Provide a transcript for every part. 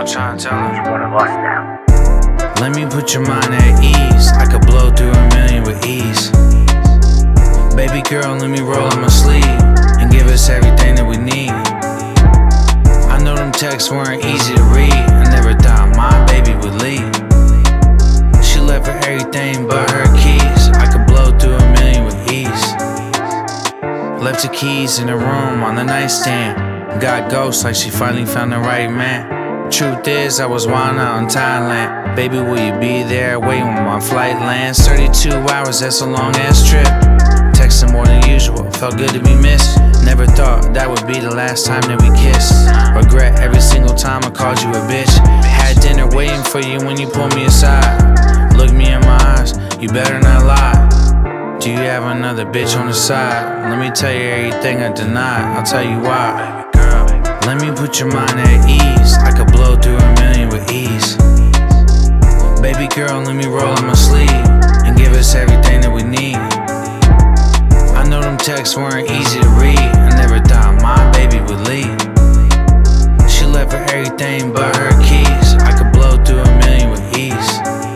trying to tell her. One of us now. Let me put your mind at ease. I could blow through a million with ease. Baby girl, let me roll up my sleeve and give us everything that we need. I know them texts weren't easy to read. I never thought my baby would leave. She left for everything but her keys. I could blow through a million with ease. Left the keys in the room on the nightstand. Got ghosts like she finally found the right man. Truth is, I was wildin' out in Thailand. Baby, will you be there waiting when my flight lands? 32 hours, that's a long ass trip. Texting more than usual, felt good to be missed. Never thought that would be the last time that we kissed. Regret every single time I called you a bitch. Had dinner waiting for you when you pulled me aside. Look me in my eyes, you better not lie. Do you have another bitch on the side? Let me tell you everything I denied, I'll tell you why. Let me put your mind at ease. I could blow through a million with ease. Baby girl, let me roll up my sleeve and give us everything that we need. I know them texts weren't easy to read. I never thought my baby would leave. She left for everything but her keys. I could blow through a million with ease.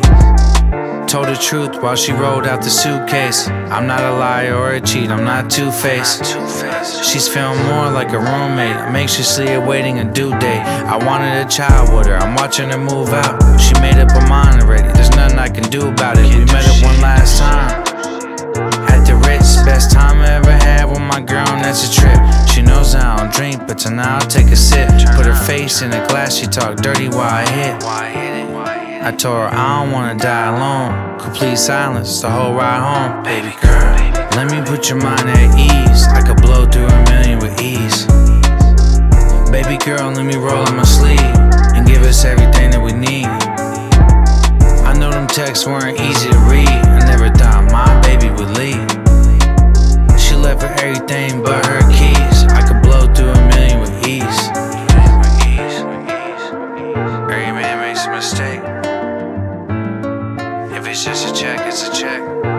Told the truth while she rolled out the suitcase. I'm not a liar or a cheat, I'm not two-faced. She's feeling more like a roommate. I'm anxiously awaiting a due date. I wanted a child with her, I'm watching her move out. She made up her mind already, there's nothing I can do about it. We met up one last time at the Ritz. Best time I ever had with my girl, and that's a trip. She knows I don't drink, but tonight I'll take a sip. Put her face in a glass, she talked dirty while I hit. I told her I don't wanna die alone. Complete silence the whole ride home. Baby girl, let me put your mind at ease. I could blow through a million with ease. Baby girl, let me roll up my sleeve and give us everything that we need. I know them texts weren't easy to read. I never thought my baby would leave. She left for everything but her keys. I could blow through a million with ease. Every man makes a mistake. If it's just a check, it's a check.